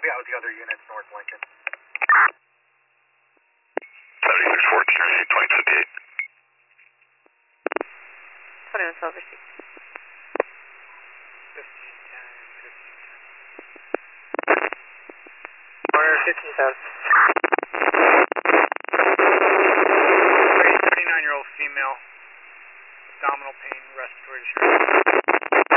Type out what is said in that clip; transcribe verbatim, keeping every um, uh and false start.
be out with the other units, North Lincoln. seventy-six fourteen, receive twenty fifty-eight. twenty-one twelve, receive. fifteen ten, fifteen ten. Corner fifteen thousand. thirty-nine year old female, abdominal pain, respiratory distress.